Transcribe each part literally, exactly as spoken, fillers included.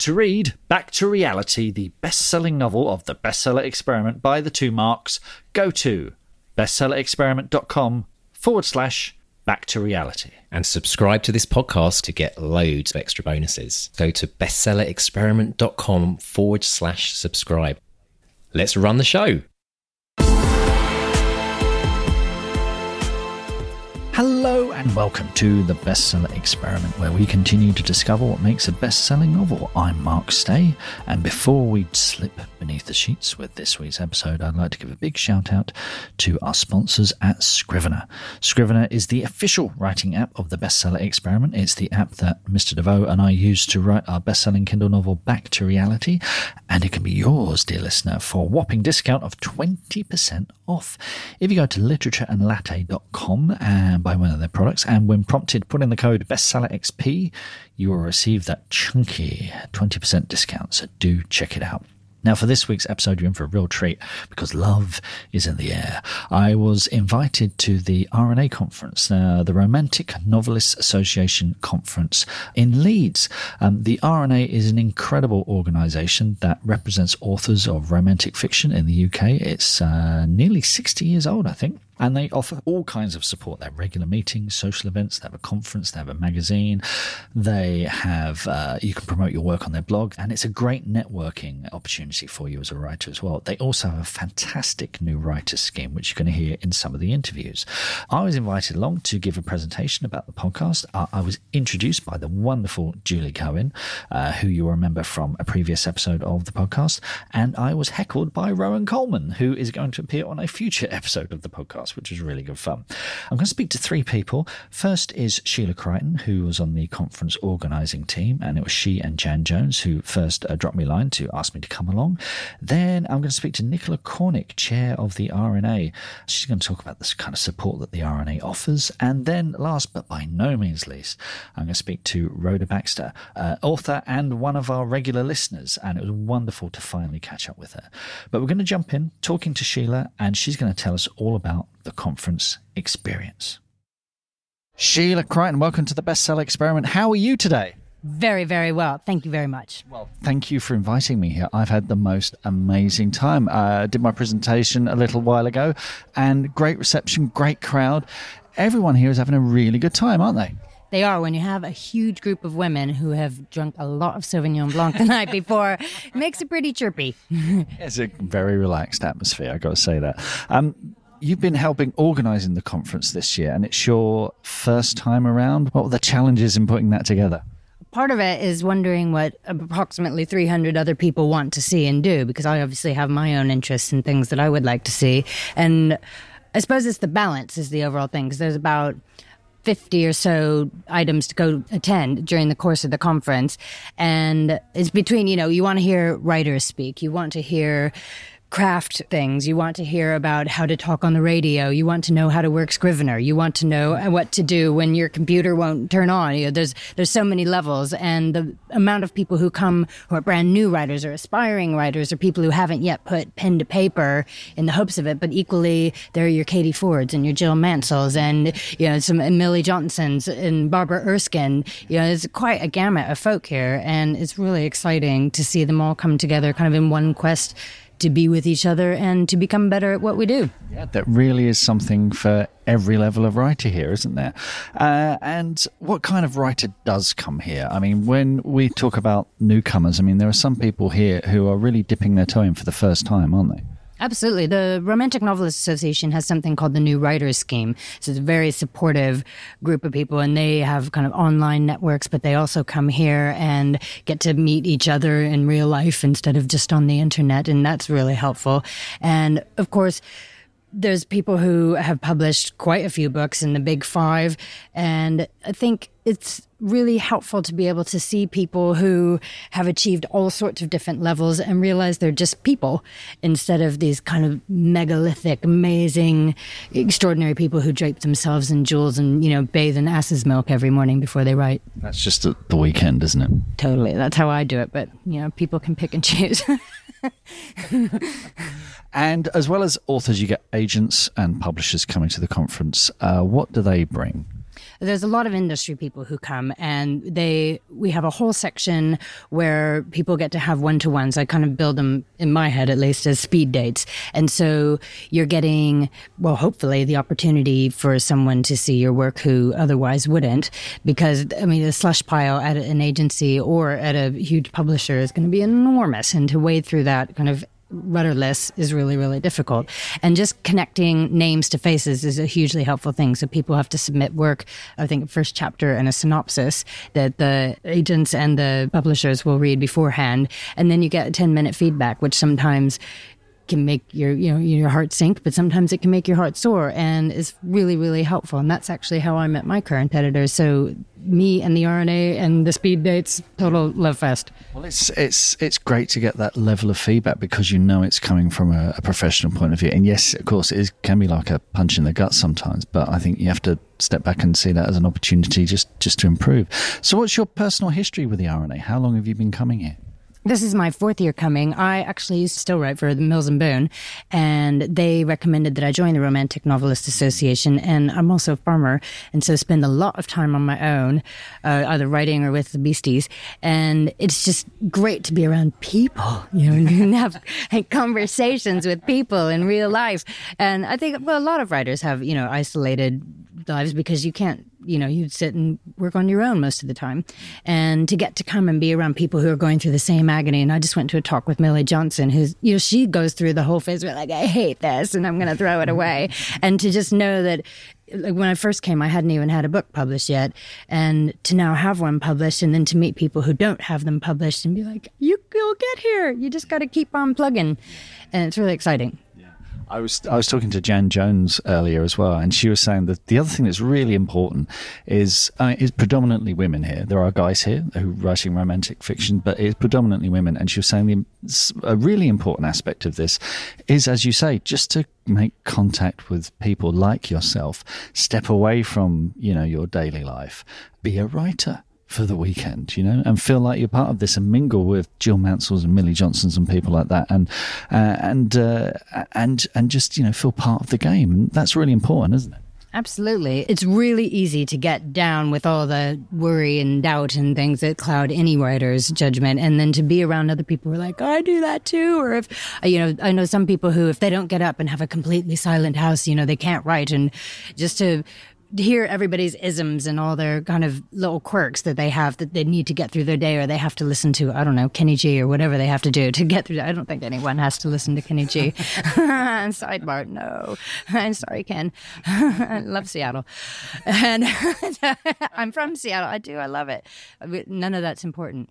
To read Back to Reality, the best-selling novel of the Bestseller Experiment by the two Marks, go to bestsellerexperiment.com forward slash back to reality. And subscribe to this podcast to get loads of extra bonuses. Go to bestsellerexperiment.com forward slash subscribe. Let's run the show. Hello and welcome to the Bestseller Experiment, where we continue to discover what makes a best-selling novel. I'm Mark Stay, and before we slip beneath the sheets with this week's episode, I'd like to give a big shout out to our sponsors at Scrivener. Scrivener is the official writing app of the Bestseller Experiment. It's the app that Mister DeVoe and I use to write our best-selling Kindle novel Back to Reality, and it can be yours, dear listener, for a whopping discount of twenty percent off. If you go to literature and latte dot com and buy one of their products, and when prompted, put in the code BestsellerXP, you will receive that chunky twenty percent discount, so do check it out. Now, for this week's episode, you're in for a real treat because love is in the air. I was invited to the R N A conference, uh, the Romantic Novelists Association conference in Leeds. Um, the R N A is an incredible organisation that represents authors of romantic fiction in the U K. It's uh, nearly sixty years old, I think. And they offer all kinds of support. They have regular meetings, social events, they have a conference, they have a magazine, they have, uh, you can promote your work on their blog, and it's a great networking opportunity for you as a writer as well. They also have a fantastic new writer scheme, which you're going to hear in some of the interviews. I was invited along to give a presentation about the podcast. I, I was introduced by the wonderful Julie Cohen, uh, who you'll remember from a previous episode of the podcast, and I was heckled by Rowan Coleman, who is going to appear on a future episode of the podcast, which was really good fun. I'm going to speak to three people. First is Sheila Crichton, who was on the conference organising team, and it was she and Jan Jones who first uh, dropped me a line to ask me to come along. Then I'm going to speak to Nicola Cornick, chair of the R N A. She's going to talk about this kind of support that the R N A offers. And then last but by no means least, I'm going to speak to Rhoda Baxter, uh, author and one of our regular listeners, and it was wonderful to finally catch up with her. But we're going to jump in, talking to Sheila, and she's going to tell us all about the conference experience. Sheila Crichton, welcome to the Bestseller Experiment. How are you today? Very, very well. Thank you very much. Well, thank you for inviting me here. I've had the most amazing time. I uh, did my presentation a little while ago, and great reception, great crowd. Everyone here is having a really good time, aren't they? They are. When you have a huge group of women who have drunk a lot of Sauvignon Blanc the night before, it makes it pretty chirpy. It's a very relaxed atmosphere, I've got to say that. Um, you've been helping organising the conference this year, and it's your first time around. What were the challenges in putting that together? Part of it is wondering what approximately three hundred other people want to see and do, because I obviously have my own interests and things that I would like to see. And I suppose it's the balance is the overall thing, because there's about fifty or so items to go attend during the course of the conference. And it's between, you know, you want to hear writers speak, you want to hear craft things, you want to hear about how to talk on the radio, you want to know how to work Scrivener, you want to know what to do when your computer won't turn on. You know, there's there's so many levels, and the amount of people who come who are brand new writers or aspiring writers or people who haven't yet put pen to paper in the hopes of it, but equally there are your Katie Fords and your Jill Mansells and, you know, some Millie Johnsons and Barbara Erskine. You know, there's quite a gamut of folk here, and it's really exciting to see them all come together kind of in one quest to be with each other and to become better at what we do. Yeah, that really is something for every level of writer here, isn't there? Uh, and what kind of writer does come here? I mean, when we talk about newcomers, I mean, there are some people here who are really dipping their toe in for the first time, aren't they? Absolutely. The Romantic Novelists Association has something called the New Writers Scheme. So it's a very supportive group of people, and they have kind of online networks, but they also come here and get to meet each other in real life instead of just on the internet, and that's really helpful. And of course, there's people who have published quite a few books in the Big Five, and I think it's really helpful to be able to see people who have achieved all sorts of different levels and realize they're just people instead of these kind of megalithic, amazing, extraordinary people who drape themselves in jewels and, you know, bathe in ass's milk every morning before they write. That's just the weekend, isn't it? Totally. That's how I do it. But, you know, people can pick and choose. And as well as authors, you get agents and publishers coming to the conference. Uh, what do they bring? there's a lot of industry people who come, and they we have a whole section where people get to have one-to-ones. I kind of build them, in my head at least, as speed dates. And so you're getting, well, hopefully the opportunity for someone to see your work who otherwise wouldn't, because, I mean, the slush pile at an agency or at a huge publisher is going to be enormous, and to wade through that kind of rudderless is really, really difficult. And just connecting names to faces is a hugely helpful thing. So people have to submit work, I think, first chapter and a synopsis that the agents and the publishers will read beforehand. And then you get a ten-minute feedback, which sometimes can make your, you know, your heart sink, but sometimes it can make your heart soar, and is really, really helpful. And that's actually how I met my current editor. So me and the R N A and the speed dates, total love fest. Well, it's it's it's great to get that level of feedback, because you know it's coming from a, a professional point of view. And yes, of course, it is, can be like a punch in the gut sometimes, but I think you have to step back and see that as an opportunity just, just to improve. So what's your personal history with the R N A? How long have you been coming here? This is my fourth year coming. I actually used to still write for the Mills and Boon, and they recommended that I join the Romantic Novelist Association. And I'm also a farmer, and so spend a lot of time on my own, uh, either writing or with the beasties. And it's just great to be around people, you know, and have like, conversations with people in real life. And I think, well, a lot of writers have, you know, isolated lives because you can't, you know, you sit and work on your own most of the time. And to get to come and be around people who are going through the same agony. And I just went to a talk with Millie Johnson, who's, you know, she goes through the whole phase where like, I hate this and I'm going to throw it away. And to just know that, like, when I first came, I hadn't even had a book published yet. And to now have one published, and then to meet people who don't have them published and be like, you, you'll get here. You just got to keep on plugging. And it's really exciting. I was I was talking to Jan Jones earlier as well, and she was saying that the other thing that's really important is uh, is predominantly women here. There are guys here who are writing romantic fiction, but it's predominantly women. And she was saying the, a really important aspect of this is, as you say, just to make contact with people like yourself, step away from, you know, your daily life, be a writer for the weekend, you know, and feel like you're part of this, and mingle with Jill Mansells and Millie Johnsons and people like that, and uh, and uh, and and just, you know, feel part of the game. And that's really important, isn't it? Absolutely. It's really easy to get down with all the worry and doubt and things that cloud any writer's judgment. And then to be around other people who are like, I do that too. Or if, you know, I know some people who, if they don't get up and have a completely silent house, you know, they can't write. And just to hear everybody's isms and all their kind of little quirks that they have that they need to get through their day, or they have to listen to, I don't know, Kenny G or whatever they have to do to get through. I don't think anyone has to listen to Kenny G. And sidebar, no. I'm sorry, Ken. I love Seattle. And I'm from Seattle. I do. I love it. None of that's important.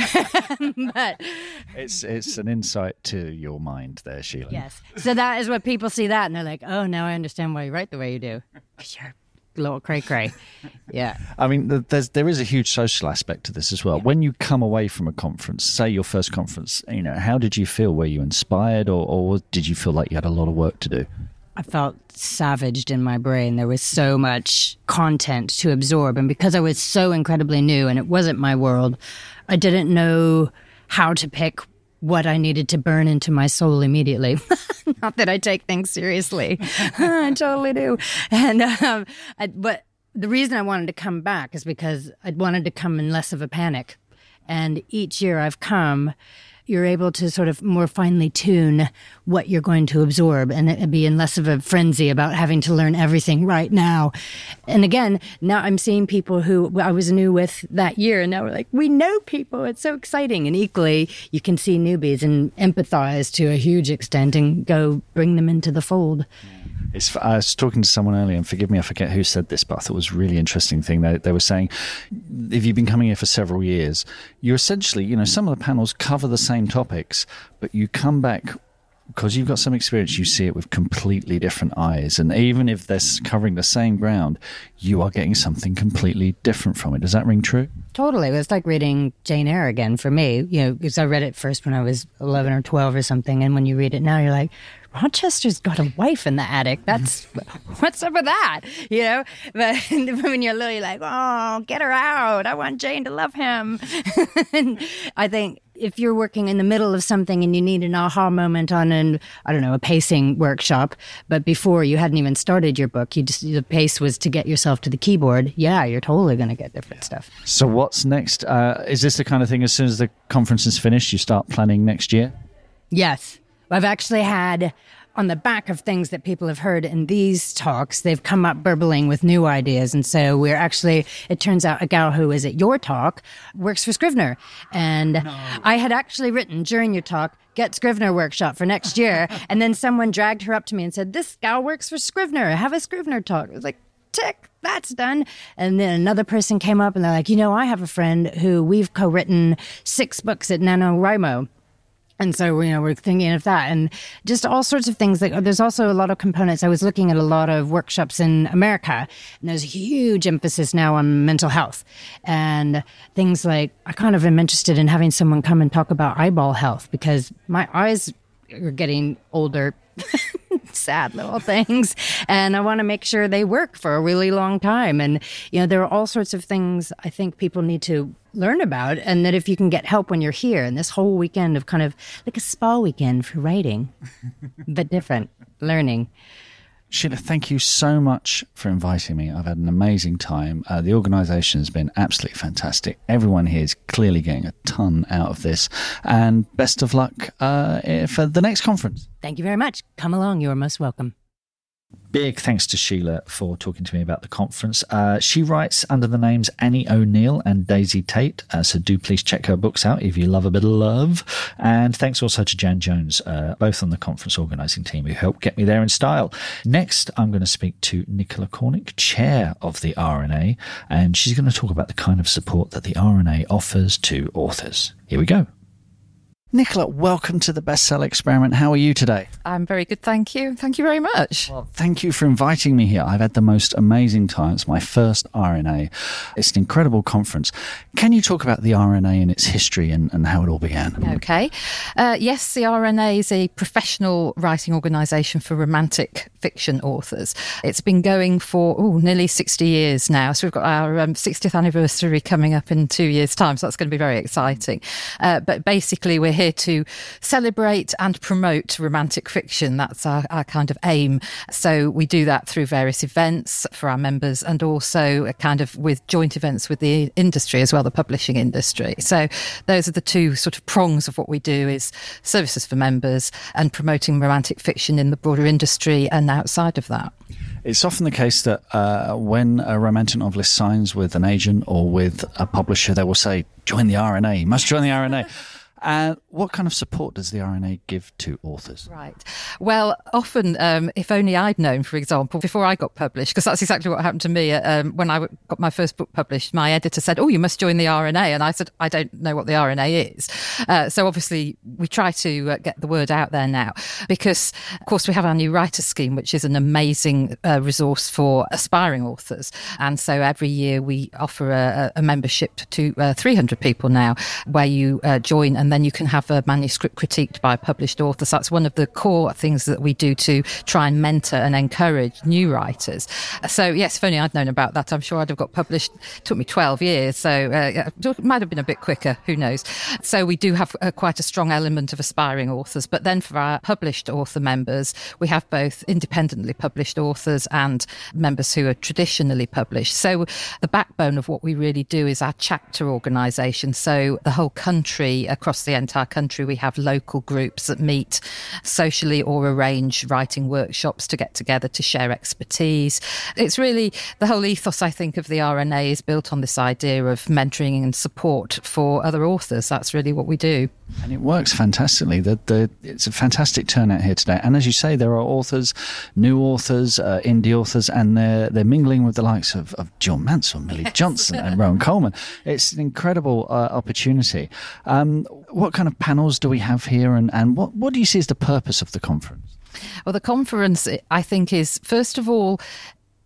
But it's it's an insight to your mind there, Sheila. Yes. So that is what people see that, and they're like, oh, now I understand why you write the way you do. Sure. Little cray cray. Yeah. I mean, there's there is a huge social aspect to this as well. Yeah. When you come away from a conference, say your first conference, you know, how did you feel? Were you inspired, or, or did you feel like you had a lot of work to do? I felt savaged in my brain. There was so much content to absorb, and because I was so incredibly new and it wasn't my world, I didn't know how to pick what I needed to burn into my soul immediately. Not that I take things seriously. I totally do. And um, I, but the reason I wanted to come back is because I wanted to come in less of a panic. And each year I've come, you're able to sort of more finely tune what you're going to absorb, and it be in less of a frenzy about having to learn everything right now. And again, now I'm seeing people who I was new with that year, and now we're like, we know people. It's so exciting. And equally, you can see newbies and empathize to a huge extent and go bring them into the fold. It's, I was talking to someone earlier, and forgive me, I forget who said this, but I thought it was a really interesting thing. They, they were saying, if you've been coming here for several years, you essentially, you know, some of the panels cover the same topics, but you come back because you've got some experience, you see it with completely different eyes. And even if they're covering the same ground, you are getting something completely different from it. Does that ring true? Totally. It was like reading Jane Eyre again for me, you know, because I read it first when I was eleven or twelve or something. And when you read it now, you're like, Rochester's got a wife in the attic. That's what's up with that, you know? But when you're little, you're like, oh, get her out. I want Jane to love him. And I think if you're working in the middle of something and you need an aha moment on an, I don't know, a pacing workshop, but before you hadn't even started your book, you just, the pace was to get yourself to the keyboard. Yeah, you're totally going to get different stuff. So what's next? Uh, is this the kind of thing, as soon as the conference is finished, you start planning next year? Yes. I've actually had, on the back of things that people have heard in these talks, they've come up burbling with new ideas. And so we're actually, it turns out a gal who is at your talk works for Scrivener. And no. I had actually written during your talk, get Scrivener workshop for next year. And then someone dragged her up to me and said, this gal works for Scrivener. Have a Scrivener talk. I was like, tick, that's done. And then another person came up and they're like, you know, I have a friend who we've co-written six books at NaNoWriMo. And so, you know, we're thinking of that and just all sorts of things. Like, there's also a lot of components. I was looking at a lot of workshops in America, and there's a huge emphasis now on mental health and things like, I kind of am interested in having someone come and talk about eyeball health because my eyes are getting older. Sad little things. And I want to make sure they work for a really long time. And, you know, there are all sorts of things I think people need to learn about. And that if you can get help when you're here, and this whole weekend of kind of like a spa weekend for writing, but different, learning. Sheila, thank you so much for inviting me. I've had an amazing time. Uh, the organisation has been absolutely fantastic. Everyone here is clearly getting a ton out of this. And best of luck uh, for the next conference. Thank you very much. Come along. You are most welcome. Big thanks to Sheila for talking to me about the conference. Uh, she writes under the names Annie O'Neill and Daisy Tate, uh, so do please check her books out if you love a bit of love. And thanks also to Jan Jones, uh, both on the conference organising team, who helped get me there in style. Next, I'm going to speak to Nicola Cornick, chair of the R N A, and she's going to talk about the kind of support that the R N A offers to authors. Here we go. Nicola, welcome to the Bestseller Experiment. How are you today? I'm very good, thank you. Thank you very much. Well, thank you for inviting me here. I've had the most amazing time. It's my first R N A. It's an incredible conference. Can you talk about the R N A and its history and, and how it all began? Okay. Uh, yes, the R N A is a professional writing organisation for romantic fiction authors. It's been going for oh, nearly sixty years now. So we've got our um, sixtieth anniversary coming up in two years' time. So that's going to be very exciting. Uh, but basically, we're here to celebrate and promote romantic fiction. That's our, our kind of aim. So we do that through various events for our members and also a kind of with joint events with the industry as well, the publishing industry. So those are the two sort of prongs of what we do, is services for members and promoting romantic fiction in the broader industry and outside of that. It's often the case that uh, when a romantic novelist signs with an agent or with a publisher, they will say, join the R N A, you must join the R N A. And uh, what kind of support does the R N A give to authors? Right. Well, often, um, if only I'd known, for example, before I got published, because that's exactly what happened to me. Um, when I got my first book published, my editor said, oh, you must join the R N A. And I said, I don't know what the R N A is. Uh, so obviously, we try to uh, get the word out there now, because, of course, we have our new writer scheme, which is an amazing uh, resource for aspiring authors. And so every year we offer a, a membership to uh, three hundred people now, where you uh, join and And then you can have a manuscript critiqued by a published author. So that's one of the core things that we do to try and mentor and encourage new writers. So yes, if only I'd known about that, I'm sure I'd have got published. It took me twelve years, so uh, it might have been a bit quicker, who knows. So we do have uh, quite a strong element of aspiring authors. But then for our published author members, we have both independently published authors and members who are traditionally published. So the backbone of what we really do is our chapter organisation. So the whole country, across the entire country, we have local groups that meet socially or arrange writing workshops to get together to share expertise. It's really the whole ethos, I think, of the R N A is built on this idea of mentoring and support for other authors. That's really what we do. And it works fantastically. The, the, it's a fantastic turnout here today. And as you say, there are authors, new authors, uh, indie authors, and they're, they're mingling with the likes of, of Jill Mansell, Millie yes. Johnson and Rowan Coleman. It's an incredible uh, opportunity. Um, what kind of panels do we have here, and, and what, what do you see as the purpose of the conference? Well, the conference, I think, is, first of all,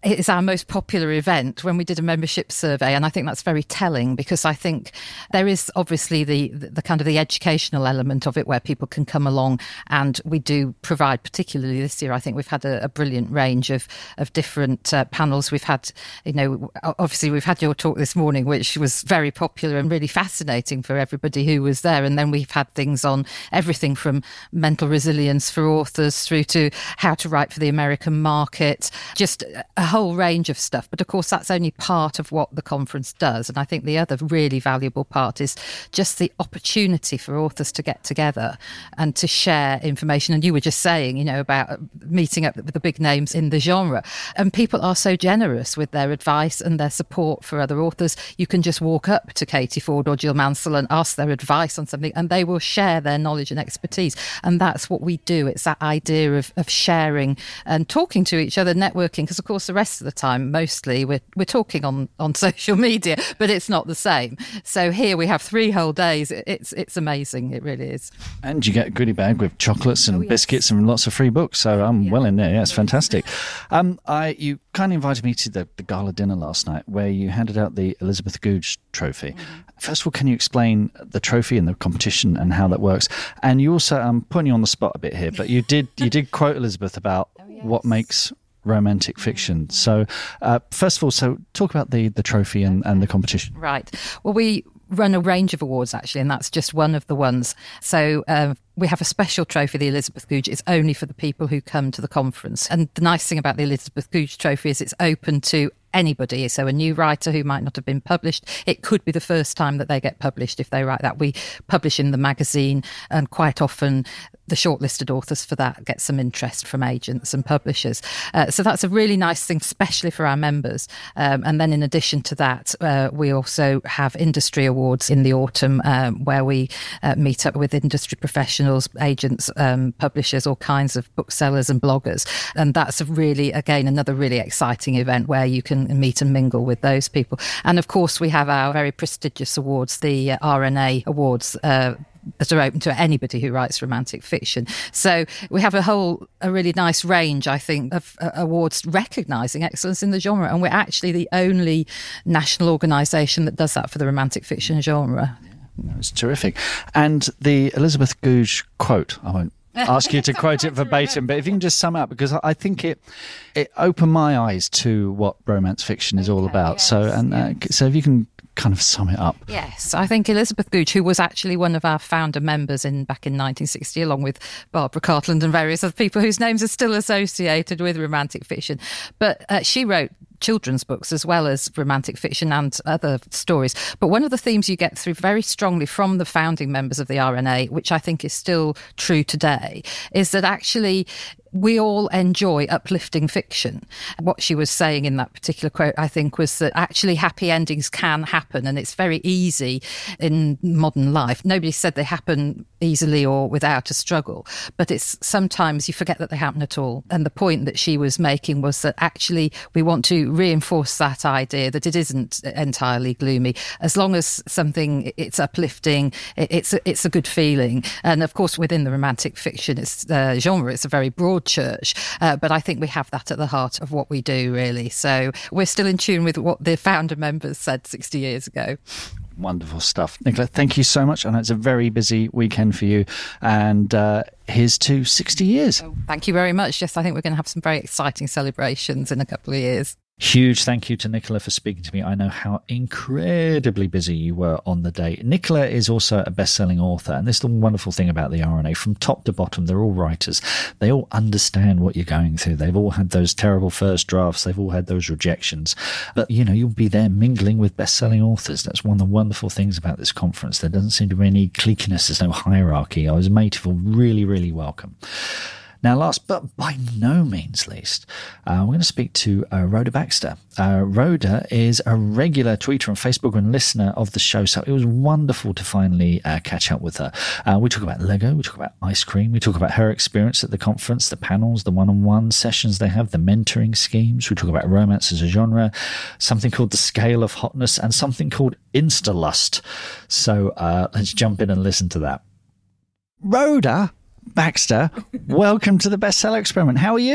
it's our most popular event when we did a membership survey. And I think that's very telling, because I think there is obviously the, the, the kind of the educational element of it where people can come along, and we do provide, particularly this year, I think we've had a, a brilliant range of, of different uh, panels. We've had, you know, obviously we've had your talk this morning, which was very popular and really fascinating for everybody who was there. And then we've had things on everything from mental resilience for authors through to how to write for the American market, just a whole range of stuff. But of course, that's only part of what the conference does. And I think the other really valuable part is just the opportunity for authors to get together and to share information. And you were just saying, you know, about meeting up with the big names in the genre. And people are so generous with their advice and their support for other authors. You can just walk up to Katie Ford or Jill Mansell and ask their advice on something, and they will share their knowledge and expertise. And that's what we do. It's that idea of, of sharing and talking to each other, networking, because of course the rest of the time mostly we're we're talking on on social media, but it's not the same. So here we have three whole days. It's it's amazing. It really is. And you get a goodie bag with chocolates and oh, yes. biscuits and lots of free books. So I'm yeah. well in there. Yeah, it's fantastic. Um, I you kind of invited me to the, the gala dinner last night where you handed out the Elizabeth Goudge Trophy. Mm-hmm. First of all, can you explain the trophy and the competition and how that works? And you also, I'm putting you on the spot a bit here, but you did you did quote Elizabeth about oh, yes. what makes romantic fiction. So uh, first of all, so talk about the, the trophy and, and the competition. Right. Well, we run a range of awards, actually, and that's just one of the ones. So uh, we have a special trophy, the Elizabeth Goudge. It's only for the people who come to the conference. And the nice thing about the Elizabeth Goudge Trophy is it's open to anybody. So a new writer who might not have been published, it could be the first time that they get published if they write that. We publish in the magazine, and quite often the shortlisted authors for that get some interest from agents and publishers. Uh, so that's a really nice thing, especially for our members. Um, and then in addition to that, uh, we also have industry awards in the autumn um, where we uh, meet up with industry professionals, agents, um, publishers, all kinds of booksellers and bloggers. And that's a really, again, another really exciting event where you can meet and mingle with those people. And of course, we have our very prestigious awards, the uh, R N A Awards, uh, that are open to anybody who writes romantic fiction. So we have a whole, a really nice range, I think, of uh, awards recognising excellence in the genre. And we're actually the only national organisation that does that for the romantic fiction genre. Yeah, it's terrific. And the Elizabeth Goudge quote, I won't ask you to quote it verbatim, but if you can just sum up, because I think it it opened my eyes to what romance fiction is all about. Yes, so and uh, yes. so if you can kind of sum it up. Yes, I think Elizabeth Goudge, who was actually one of our founder members in back in nineteen sixty, along with Barbara Cartland and various other people whose names are still associated with romantic fiction, but uh, she wrote children's books as well as romantic fiction and other stories. But one of the themes you get through very strongly from the founding members of the R N A, which I think is still true today, is that actually we all enjoy uplifting fiction. What she was saying in that particular quote, I think, was that actually happy endings can happen, and it's very easy in modern life. Nobody said they happen easily or without a struggle, but it's sometimes you forget that they happen at all. And the point that she was making was that actually we want to reinforce that idea that it isn't entirely gloomy. As long as something, it's uplifting, it's a, it's a good feeling. And of course, within the romantic fiction it's, uh, genre, it's a very broad church, uh, but I think we have that at the heart of what we do, really. So we're still in tune with what the founder members said sixty years ago. Wonderful stuff. Nicola, thank you so much. I know it's a very busy weekend for you, and uh, here's to sixty years. Oh, thank you very much. Yes, I think we're going to have some very exciting celebrations in a couple of years. Huge thank you to Nicola for speaking to me. I know how incredibly busy you were on the day. Nicola is also a best-selling author, and this is the wonderful thing about the R N A. From top to bottom, they're all writers. They all understand what you're going through. They've all had those terrible first drafts. They've all had those rejections. But, you know, you'll be there mingling with best-selling authors. That's one of the wonderful things about this conference. There doesn't seem to be any cliqueness. There's no hierarchy. I was made to feel really, really welcome. Now, last but by no means least, uh, we're going to speak to uh, Rhoda Baxter. Uh, Rhoda is a regular tweeter on Facebook and listener of the show, so it was wonderful to finally uh, catch up with her. Uh, we talk about Lego, we talk about ice cream, we talk about her experience at the conference, the panels, the one-on-one sessions they have, the mentoring schemes. We talk about romance as a genre, something called the scale of hotness, and something called Instalust. So uh, let's jump in and listen to that. Rhoda Baxter, welcome to the Bestseller Experiment. How are you?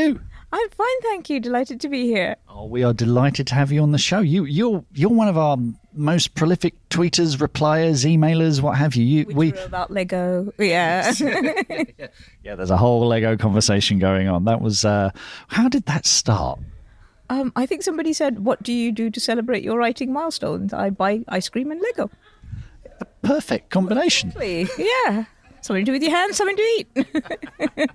I'm fine, thank you. Delighted to be here. Oh, we are delighted to have you on the show. You, you're you're one of our most prolific tweeters, repliers, emailers, what have you. you Which we were about Lego, yeah. yeah, there's a whole Lego conversation going on. That was uh, how did that start? um, I think somebody said, "What do you do to celebrate your writing milestones?" I buy ice cream and Lego. A perfect combination. Yeah, something to do with your hands, something to eat.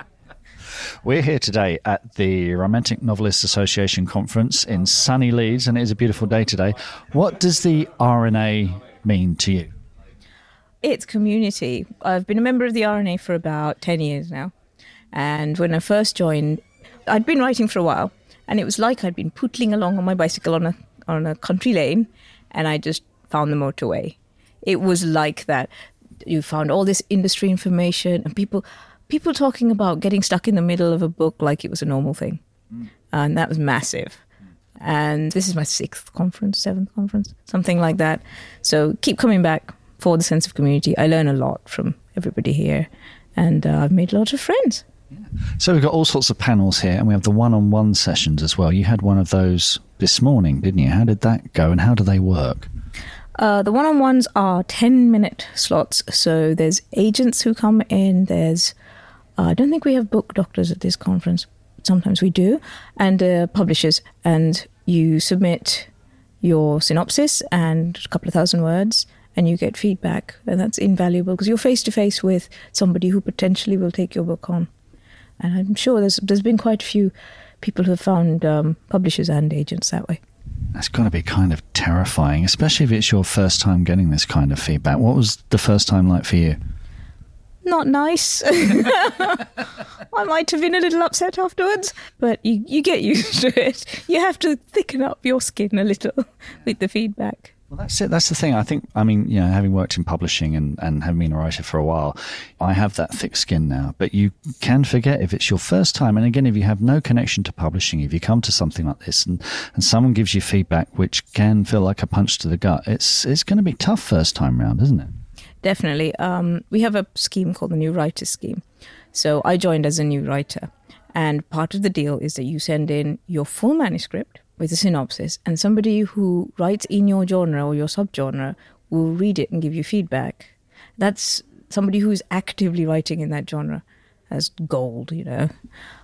We're here today at the Romantic Novelists Association conference in sunny Leeds, and it is a beautiful day today. What does the R N A mean to you? It's community. I've been a member of the R N A for about ten years now. And when I first joined, I'd been writing for a while, and it was like I'd been pootling along on my bicycle on a on a country lane, and I just found the motorway. It was like that. You found all this industry information and people... People talking about getting stuck in the middle of a book like it was a normal thing. Mm. And that was massive. And this is my sixth conference, seventh conference, something like that. So keep coming back for the sense of community. I learn a lot from everybody here. And uh, I've made a lot of friends. Yeah. So we've got all sorts of panels here, and we have the one-on-one sessions as well. You had one of those this morning, didn't you? How did that go, and how do they work? Uh, the one-on-ones are ten-minute slots. So there's agents who come in, there's... Uh, I don't think we have book doctors at this conference. Sometimes we do. And uh, publishers. And you submit your synopsis and a couple of thousand words, and you get feedback. And that's invaluable because you're face-to-face with somebody who potentially will take your book on. And I'm sure there's there's been quite a few people who have found um, publishers and agents that way. That's got to be kind of terrifying, especially if it's your first time getting this kind of feedback. What was the first time like for you? Not nice. I might have been a little upset afterwards, but you, you get used to it. You have to thicken up your skin a little with the feedback. Well, that's it. That's the thing. I think, I mean, you know, having worked in publishing and, and having been a writer for a while, I have that thick skin now. But you can forget if it's your first time. And again, if you have no connection to publishing, if you come to something like this and, and someone gives you feedback which can feel like a punch to the gut, it's it's going to be tough first time round, isn't it? Definitely. Um, we have a scheme called the New Writer Scheme. So I joined as a new writer. And part of the deal is that you send in your full manuscript with a synopsis, and somebody who writes in your genre or your subgenre will read it and give you feedback. That's somebody who's actively writing in that genre as gold, you know.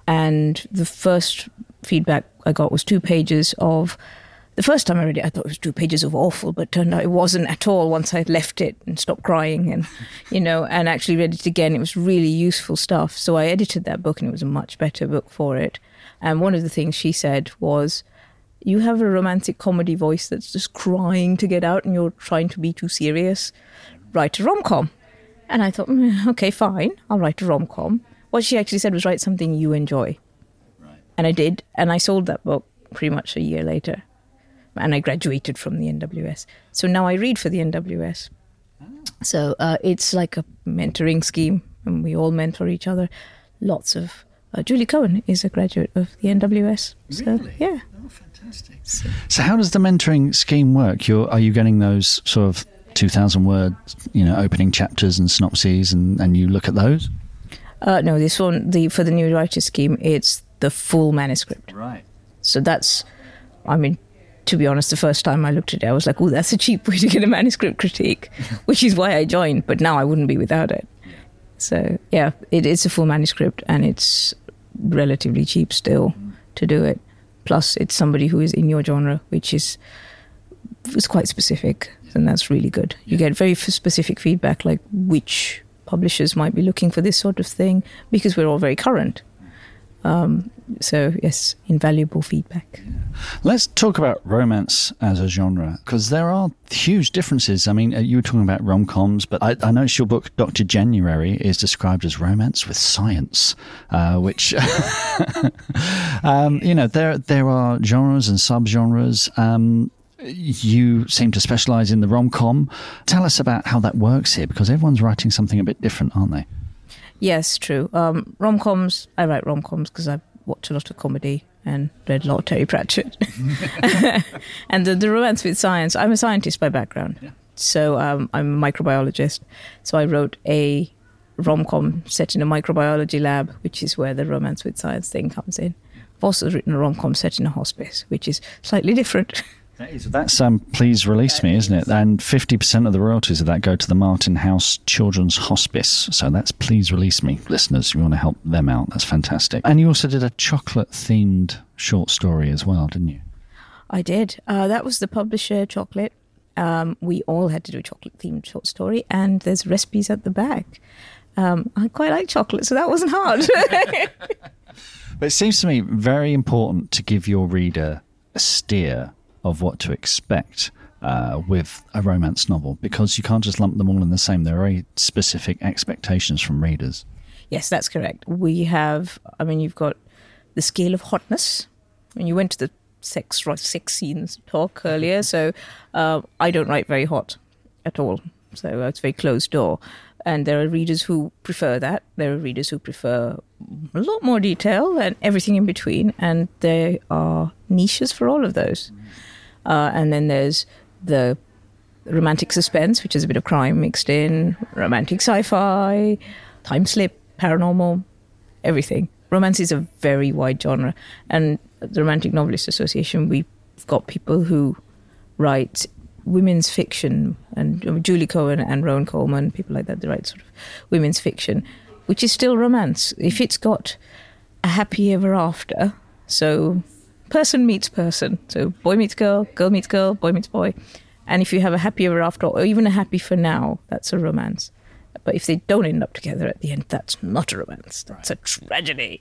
And the first feedback I got was two pages of... The first time I read it, I thought it was two pages of awful, but turned out it wasn't at all once I left it and stopped crying and, you know, and actually read it again. It was really useful stuff. So I edited that book and it was a much better book for it. And one of the things she said was, you have a romantic comedy voice that's just crying to get out and you're trying to be too serious. Write a rom-com. And I thought, mm, okay, fine, I'll write a rom-com. What she actually said was write something you enjoy. Right. And I did. And I sold that book pretty much a year later. And I graduated from the N W S. So now I read for the N W S. Oh. So uh, it's like a mentoring scheme, and we all mentor each other. Lots of... Uh, Julie Cohen is a graduate of the N W S. So, really? Yeah. Oh, fantastic. So, so how does the mentoring scheme work? You're, are you getting those sort of two thousand word, you know, opening chapters and synopses, and, and you look at those? Uh, no, this one, the for the New Writer Scheme, it's the full manuscript. Right. So that's... I mean... To be honest, the first time I looked at it, I was like, oh, that's a cheap way to get a manuscript critique, which is why I joined. But now I wouldn't be without it. Yeah. So, yeah, it is a full manuscript and it's relatively cheap still mm. to do it. Plus, it's somebody who is in your genre, which is, is quite specific. And that's really good. Yeah. You get very specific feedback, like which publishers might be looking for this sort of thing, because we're all very current. Um, so, yes, invaluable feedback. Yeah. Let's talk about romance as a genre, because there are huge differences. I mean, you were talking about rom-coms, but I, I noticed your book, Doctor January, is described as romance with science, uh, which, um, you know, there there are genres and subgenres. Um, you seem to specialise in the rom-com. Tell us about how that works here, because everyone's writing something a bit different, aren't they? Yes, true. Um, rom-coms, I write rom-coms because I watch a lot of comedy and read a lot of Terry Pratchett. And the, the romance with science, I'm a scientist by background. Yeah. So um, I'm a microbiologist. So I wrote a rom-com set in a microbiology lab, which is where the romance with science thing comes in. I've also written a rom-com set in a hospice, which is slightly different. That is, that's um, Please Release Me, isn't it? And fifty percent of the royalties of that go to the Martin House Children's Hospice. So that's Please Release Me. Listeners, you want to help them out. That's fantastic. And you also did a chocolate-themed short story as well, didn't you? I did. Uh, that was the publisher, Chocolate. Um, we all had to do a chocolate-themed short story, and there's recipes at the back. Um, I quite like chocolate, so that wasn't hard. But it seems to me very important to give your reader a steer of what to expect uh, with a romance novel, because you can't just lump them all in the same. There are very specific expectations from readers. Yes, that's correct. We have, I mean, you've got the scale of hotness. When you went to the sex sex scenes talk earlier, so uh, I don't write very hot at all. So it's very closed door. And there are readers who prefer that. There are readers who prefer a lot more detail and everything in between. And there are niches for all of those. Uh, and then there's the romantic suspense, which is a bit of crime mixed in, romantic sci-fi, time slip, paranormal, everything. Romance is a very wide genre. And the Romantic Novelist Association, we've got people who write women's fiction, and Julie Cohen and Rowan Coleman, people like that, they write sort of women's fiction, which is still romance. If it's got a happy ever after, so person meets person, so boy meets girl, girl meets girl, boy meets boy, and if you have a happy ever after, or even a happy for now, that's a romance. But if they don't end up together at the end, that's not a romance. That's right. A tragedy.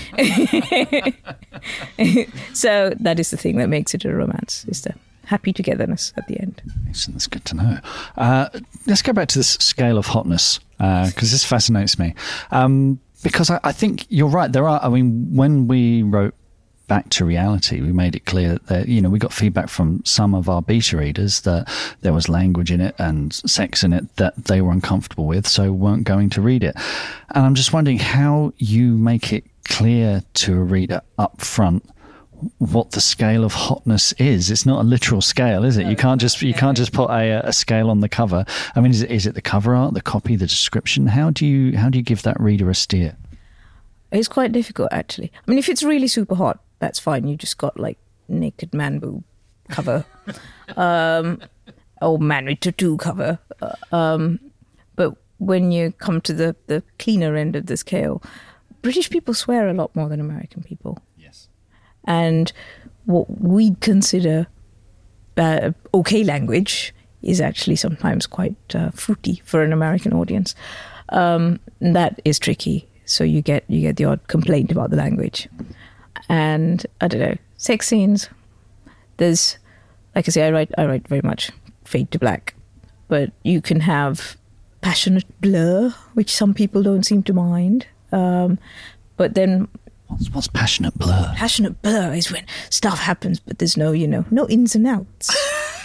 So that is the thing that makes it a romance, is the happy togetherness at the end. Excellent, that's good to know. Uh, let's go back to this scale of hotness, because uh, this fascinates me. Um, because I, I think you're right. There are, I mean, when we wrote Back to Reality, we made it clear that, you know, we got feedback from some of our beta readers that there was language in it and sex in it that they were uncomfortable with, so weren't going to read it. And I'm just wondering how you make it clear to a reader up front what the scale of hotness is. It's not a literal scale, is it? You can't just you can't just put a, a scale on the cover. I mean, is it is it the cover art, the copy, the description? How do you how do you give that reader a steer? It's quite difficult, actually. I mean, if it's really super hot, that's fine. You just got like naked man boob cover, um, or man with tattoo cover. Um, but when you come to the the cleaner end of the scale, British people swear a lot more than American people. And what we'd consider uh, okay language is actually sometimes quite uh, fruity for an American audience. Um, and that is tricky. So you get you get the odd complaint about the language. And I don't know, sex scenes. There's, like I say, I write I write very much fade to black, but you can have passionate blur, which some people don't seem to mind. Um, but then. What's, what's passionate blur? Passionate blur is when stuff happens, but there's no, you know, no ins and outs.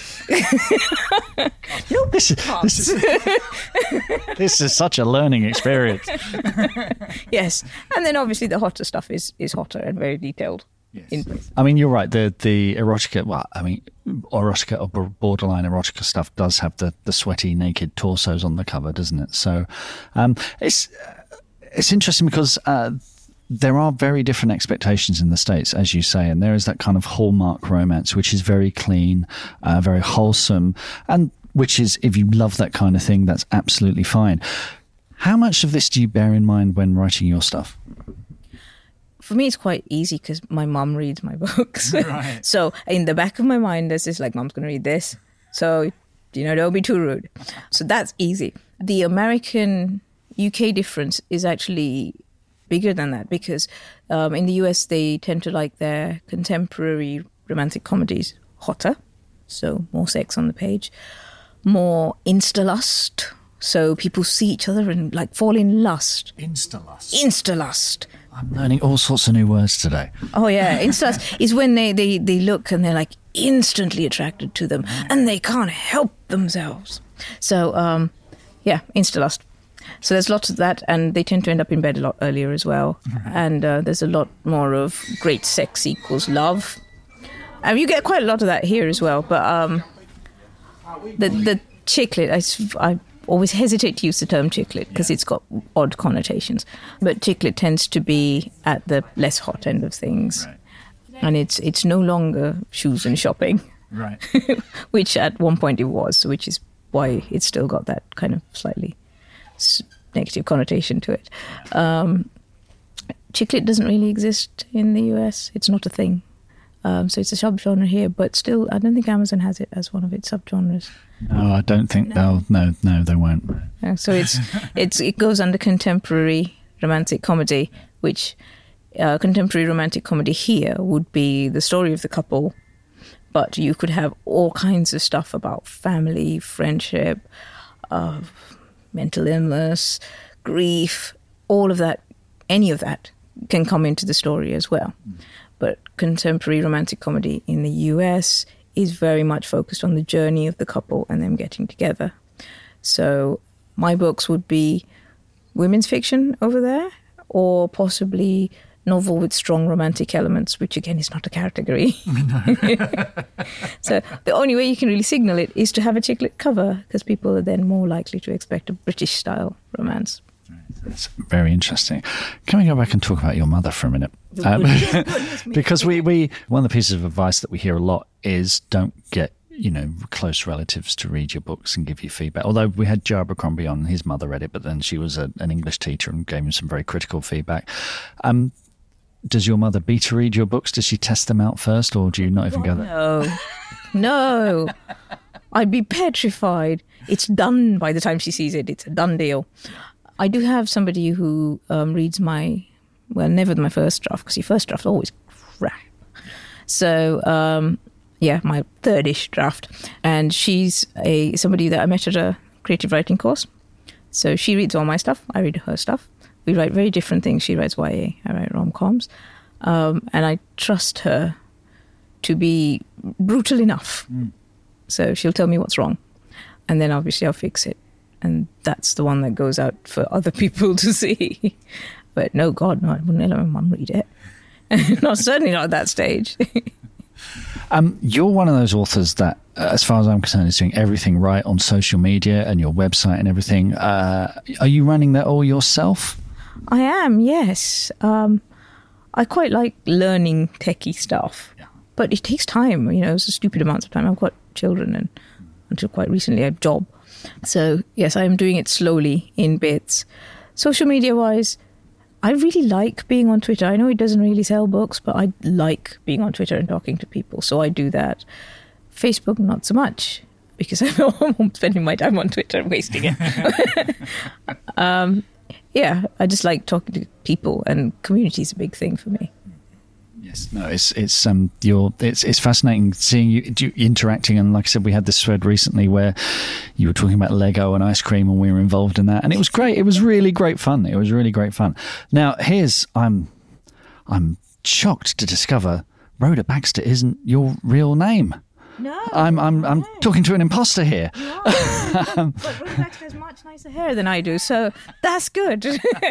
no this is, this, is, this is such a learning experience. Yes. And then obviously the hotter stuff is, is hotter and very detailed. Yes. In place. I mean, you're right. The the erotica, well, I mean, erotica or borderline erotica stuff does have the, the sweaty, naked torsos on the cover, doesn't it? So um, it's, it's interesting because... Uh, there are very different expectations in the States, as you say, and there is that kind of hallmark romance, which is very clean, uh, very wholesome, and which is, if you love that kind of thing, that's absolutely fine. How much of this do you bear in mind when writing your stuff? For me, it's quite easy because my mum reads my books. Right. So in the back of my mind, there's this like, Mum's going to read this. So, you know, don't be too rude. So that's easy. The American U K difference is actually bigger than that, because um, in the U S they tend to like their contemporary romantic comedies hotter, so more sex on the page, more insta-lust, so people see each other and like fall in lust. Insta-lust. Insta-lust. I'm learning all sorts of new words today. Oh yeah, insta-lust is when they, they, they look and they're like instantly attracted to them and they can't help themselves. So um, yeah, insta-lust. So there's lots of that, and they tend to end up in bed a lot earlier as well. Mm-hmm. And uh, there's a lot more of great sex equals love. And you get quite a lot of that here as well. But um, the the chicklet, I, I always hesitate to use the term chicklet because yeah. It's got odd connotations. But chicklet tends to be at the less hot end of things. Right. and it's it's no longer shoes and shopping, Right. which at one point it was, which is why it's still got that kind of slightly s- negative connotation to it. Um, chick lit doesn't really exist in the U S. It's not a thing. Um, so it's a subgenre here, but still, I don't think Amazon has it as one of its subgenres. No, I don't think they'll. No, no, they won't. Uh, so it's it's it goes under contemporary romantic comedy, which uh, contemporary romantic comedy here would be the story of the couple, but you could have all kinds of stuff about family, friendship, uh, mental illness, grief, all of that, any of that can come into the story as well. Mm. But contemporary romantic comedy in the U S is very much focused on the journey of the couple and them getting together. So my books would be women's fiction over there, or possibly novel with strong romantic elements, which again is not a category. So the only way you can really signal it is to have a chick lit cover, because people are then more likely to expect a British style romance. That's very interesting. Can we go back and talk about your mother for a minute? Um, because we, we one of the pieces of advice that we hear a lot is don't get, you know, close relatives to read your books and give you feedback. Although we had Joe Abercrombie on, his mother read it, but then she was a, an English teacher and gave him some very critical feedback. Um, does your mother beta read your books? Does she test them out first, or do you not even go there? No, no. I'd be petrified. It's done by the time she sees it. It's a done deal. I do have somebody who um, reads my, well, never my first draft, because your first draft is always crap. So, um, yeah, my third-ish draft. And she's a somebody that I met at a creative writing course. So she reads all my stuff. I read her stuff. We write very different things. She writes Y A. I write rom-coms. Um, and I trust her to be brutal enough. Mm. So she'll tell me what's wrong. And then obviously I'll fix it. And that's the one that goes out for other people to see. But no, God, no, I wouldn't let my mum read it. Not certainly not at that stage. um, you're one of those authors that, uh, as far as I'm concerned, is doing everything right on social media and your website and everything. Uh, are you running that all yourself? I am, yes. Um, I quite like learning techie stuff. Yeah. But it takes time. You know, it's a stupid amount of time. I've got children, and until quite recently, I have a job. So, yes, I am doing it slowly in bits. Social media-wise, I really like being on Twitter. I know it doesn't really sell books, but I like being on Twitter and talking to people, so I do that. Facebook, not so much, because I'm spending my time on Twitter and wasting it. um, yeah, I just like talking to people, and community is a big thing for me. Yes, no, it's it's um, you're it's it's fascinating seeing you, you interacting, and like I said, we had this thread recently where you were talking about Lego and ice cream, and we were involved in that, and it was great. It was really great fun. It was really great fun. Now, here's I'm I'm shocked to discover Rhoda Baxter isn't your real name. No, I'm I'm I'm no. talking to an imposter here. No, but Rhoda Baxter has much nicer hair than I do, so that's good.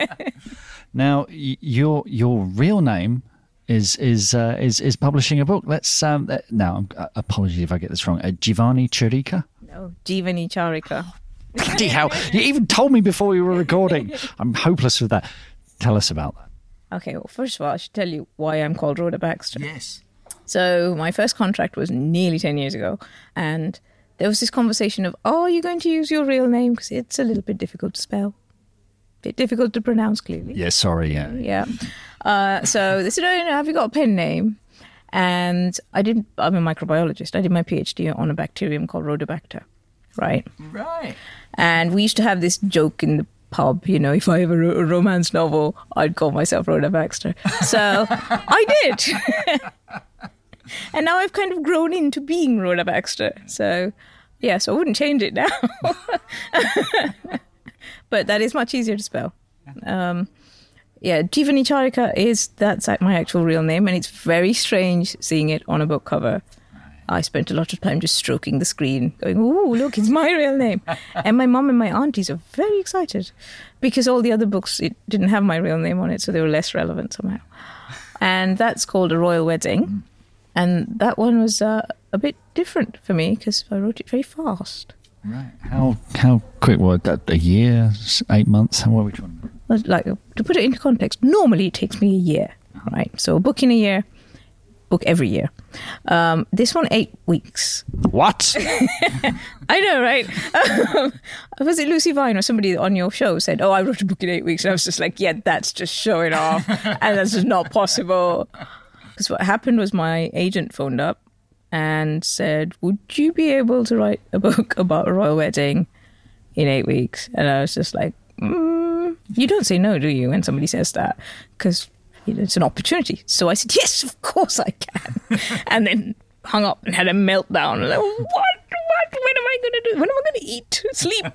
Now, y- your your real name is is uh, is is publishing a book. Let's um uh, now. Uh, apologies if I get this wrong. Uh, Giovanni Chirica. No, Jeevani Charika. Bloody hell! You even told me before we were recording. I'm hopeless with that. Tell us about that. Okay, well, first of all, I should tell you why I'm called Rhoda Baxter. Yes. So my first contract was nearly ten years ago, and there was this conversation of, oh, are you going to use your real name? Because it's a little bit difficult to spell. Bit difficult to pronounce, clearly. Yeah, sorry, yeah. Yeah. Uh, so they said, oh, you know, have you got a pen name? And I did, I'm a microbiologist. I did my PhD on a bacterium called Rhodobacter, right? Right. And we used to have this joke in the pub, you know, if I ever wrote a romance novel, I'd call myself Rhoda Baxter. So I did. And now I've kind of grown into being Rhoda Baxter. So, yeah, so I wouldn't change it now. But that is much easier to spell. Um, yeah, Jeevani Charika is, that's my actual real name, and it's very strange seeing it on a book cover. I spent a lot of time just stroking the screen, going, ooh, look, it's my real name. And my mum and my aunties are very excited because all the other books, it didn't have my real name on it, so they were less relevant somehow. And that's called A Royal Wedding. And that one was uh, a bit different for me because I wrote it very fast. Right. How how quick was that? A year, eight months? How what are we trying to Like, to put it into context, normally it takes me a year, right? So a book in a year, book every year. Um, this one, eight weeks. What? I know, right? Um, was it Lucy Vine or somebody on your show said, oh, I wrote a book in eight weeks. And I was just like, yeah, that's just showing off. And that's just not possible. Because what happened was my agent phoned up and said, would you be able to write a book about a royal wedding in eight weeks? And I was just like, mm, you don't say no, do you, when somebody says that? Because you know, it's an opportunity. So I said, yes, of course I can. And then hung up and had a meltdown. I was like, what? What? When am I going to do? When am I going to eat? Sleep?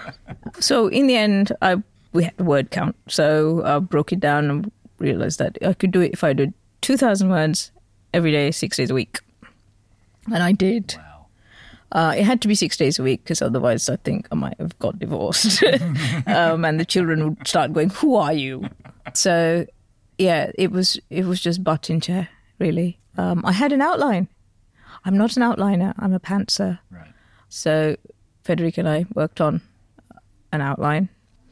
So in the end, I we had a word count. So I broke it down and realized that I could do it if I did two thousand words every day, six days a week. And I did. Wow. Uh, it had to be six days a week because otherwise I think I might have got divorced. um, and the children would start going, who are you? So, yeah, it was it was just butt in chair, really. Um, I had an outline. I'm not an outliner. I'm a pantser. Right. So Federica and I worked on an outline.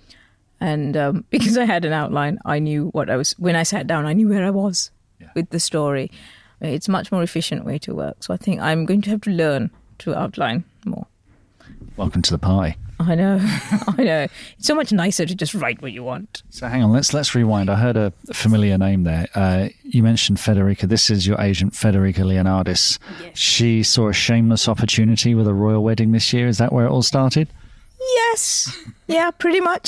And um, because I had an outline, I knew what I was... When I sat down, I knew where I was yeah. with the story. It's a much more efficient way to work. So I think I'm going to have to learn to outline more. Welcome to the party. I know, I know. It's so much nicer to just write what you want. So hang on, let's let's rewind. I heard a familiar name there. Uh, you mentioned Federica. This is your agent, Federica Leonardis. Yes. She saw a shameless opportunity with a royal wedding this year. Is that where it all started? Yes. Yeah, pretty much.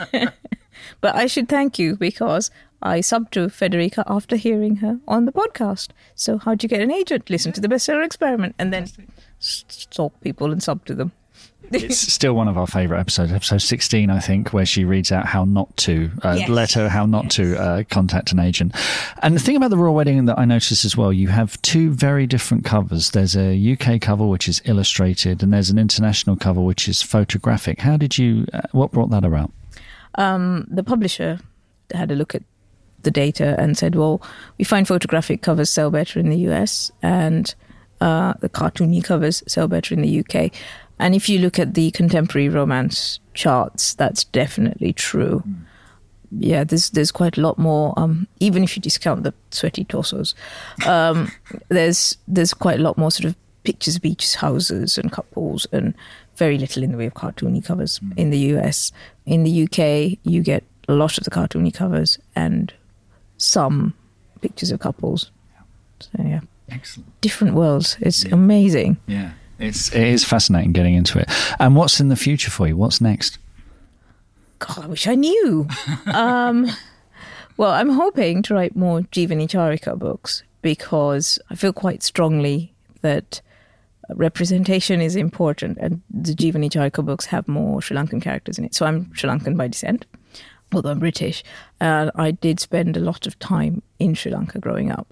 But I should thank you because I subbed to Federica after hearing her on the podcast. So how'd you get an agent? Listen to the bestseller experiment and then stalk people and sub to them. It's still one of our favourite episodes, episode sixteen, I think, where she reads out how not to, uh, yes. letter how not yes. to uh, contact an agent. And the thing about the royal wedding that I noticed as well, you have two very different covers. There's a U K cover, which is illustrated, and there's an international cover, which is photographic. How did you, uh, what brought that about? Um, the publisher had a look at the data and said, well, we find photographic covers sell better in the U S and uh, the cartoony covers sell better in the U K. And if you look at the contemporary romance charts, that's definitely true. Mm. Yeah, there's there's quite a lot more. Um, even if you discount the sweaty torsos, um, there's there's quite a lot more sort of pictures of beach houses and couples, and very little in the way of cartoony covers mm. in the U S. In the U K, you get a lot of the cartoony covers and some pictures of couples. Yeah. So yeah, excellent. Different worlds. It's yeah. amazing. Yeah. It's it is fascinating getting into it. And what's in the future for you? What's next? God, I wish I knew. um, well, I'm hoping to write more Jeevani Charika books because I feel quite strongly that representation is important, and the Jeevani Charika books have more Sri Lankan characters in it. So I'm Sri Lankan by descent, although I'm British. And I did spend a lot of time in Sri Lanka growing up.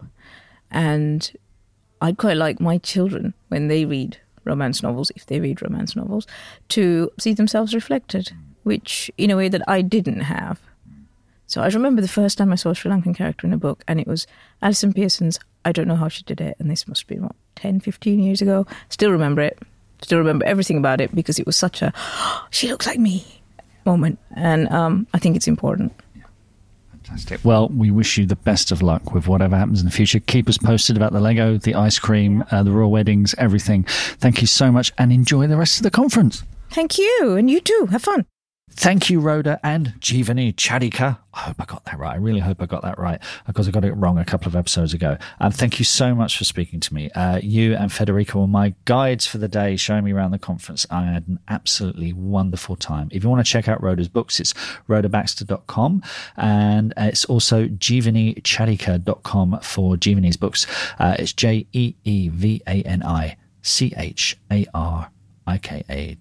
And I'd quite like my children, when they read romance novels, if they read romance novels, to see themselves reflected, which in a way that I didn't have. So I remember the first time I saw a Sri Lankan character in a book, and it was Alison Pearson's I Don't Know How She Did It, and this must be, what, ten, fifteen years ago. Still remember it. Still remember everything about it because it was such a, oh, she looks like me moment. And um, I think it's important. Fantastic. Well, we wish you the best of luck with whatever happens in the future. Keep us posted about the Lego, the ice cream, uh, the royal weddings, everything. Thank you so much and enjoy the rest of the conference. Thank you. And you too. Have fun. Thank you, Rhoda and Jeevani Charika. I hope I got that right. I really hope I got that right because I got it wrong a couple of episodes ago. Um, thank you so much for speaking to me. Uh, you and Federica were my guides for the day, showing me around the conference. I had an absolutely wonderful time. If you want to check out Rhoda's books, it's rhoda baxter dot com, and it's also jeevani charika dot com for Jeevani's books. Uh, it's J E E V A N I C H A R I K A.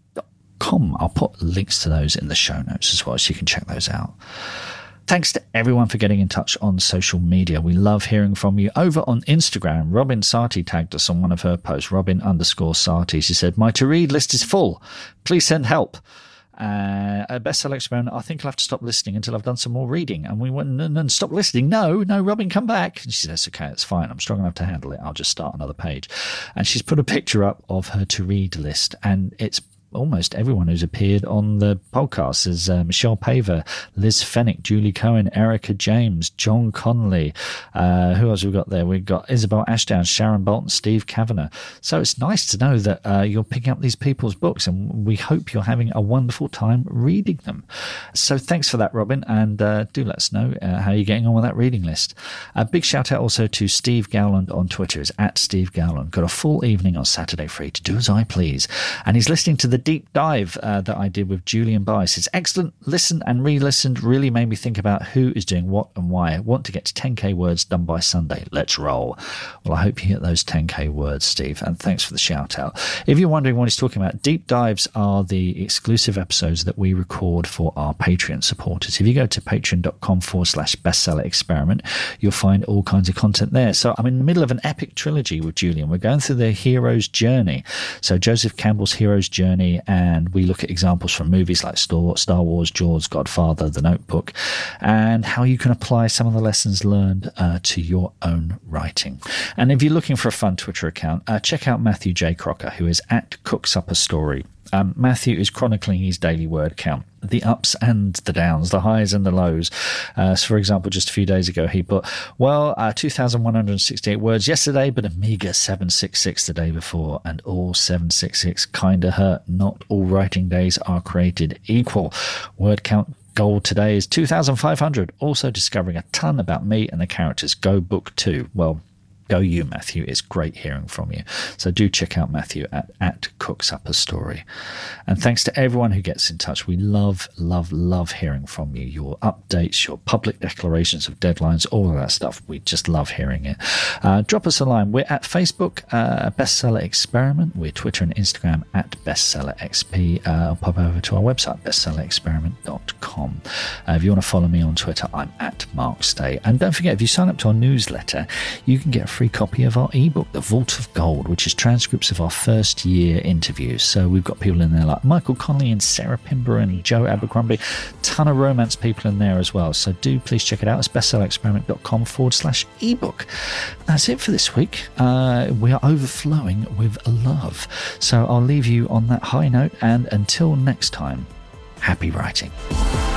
I'll put links to those in the show notes as well, so you can check those out. Thanks to everyone for getting in touch on social media. We love hearing from you. Over on Instagram, Robin Sarti tagged us on one of her posts, Robin underscore Sarti. She said, my to-read list is full. Please send help. Uh, a bestseller experiment. I think I'll have to stop listening until I've done some more reading. And we went, and, and stop listening. No, no, Robin, come back. And she says, okay, it's fine. I'm strong enough to handle it. I'll just start another page. And she's put a picture up of her to-read list, and it's almost everyone who's appeared on the podcast. There's uh, Michelle Paver, Liz Fennick, Julie Cohen, Erica James, John Connolly. Uh, who else have we got there? We've got Isabel Ashdown, Sharon Bolton, Steve Kavanagh. So it's nice to know that uh, you're picking up these people's books, and we hope you're having a wonderful time reading them. So thanks for that, Robin, and uh, do let us know uh, how you're getting on with that reading list. A big shout out also to Steve Gowland on Twitter. Is at Steve Gowland. Got a full evening on Saturday free to do as I please. And he's listening to the deep dive uh, that I did with Julian Bice. It's excellent. Listened and re-listened. Really made me think about who is doing what and why. I want to get to ten K words done by Sunday. Let's roll. Well, I hope you hit those ten K words, Steve. And thanks for the shout out. If you're wondering what he's talking about, deep dives are the exclusive episodes that we record for our Patreon supporters. If you go to patreon.com forward slash bestseller experiment, you'll find all kinds of content there. So I'm in the middle of an epic trilogy with Julian. We're going through the hero's journey. So Joseph Campbell's hero's journey, and we look at examples from movies like Star Wars, Jaws, Godfather, The Notebook, and how you can apply some of the lessons learned uh, to your own writing. And if you're looking for a fun Twitter account, uh, check out Matthew J. Crocker, who is at Cooks Up a Story. Um, Matthew is chronicling his daily word count, the ups and the downs, the highs and the lows. Uh, so, for example, just a few days ago, he put, well, uh, two thousand one hundred sixty-eight words yesterday, but a meager seven sixty-six the day before, and all seven sixty-six kinda hurt. Not all writing days are created equal. Word count goal today is two thousand five hundred. Also discovering a ton about me and the characters. Go book two. Well, go you, Matthew. It's great hearing from you. So do check out Matthew at, at Cooks Up a Story. And thanks to everyone who gets in touch. We love, love, love hearing from you. Your updates, your public declarations of deadlines, all of that stuff. We just love hearing it. Uh, drop us a line. We're at Facebook, uh, Bestseller Experiment. We're Twitter and Instagram at BestsellerXP. Uh, pop over to our website, bestseller experiment dot com. Uh, if you want to follow me on Twitter, I'm at Mark Stay. And don't forget, if you sign up to our newsletter, you can get a free copy of our ebook, The Vault of Gold, which is transcripts of our first year interviews. So we've got people in there like Michael Connolly and Sarah Pimber and Joe Abercrombie, ton of romance people in there as well. So do please check it out. It's bestsellerexperiment.com forward slash ebook. That's it for this week. Uh, we are overflowing with love. So I'll leave you on that high note, and until next time, happy writing.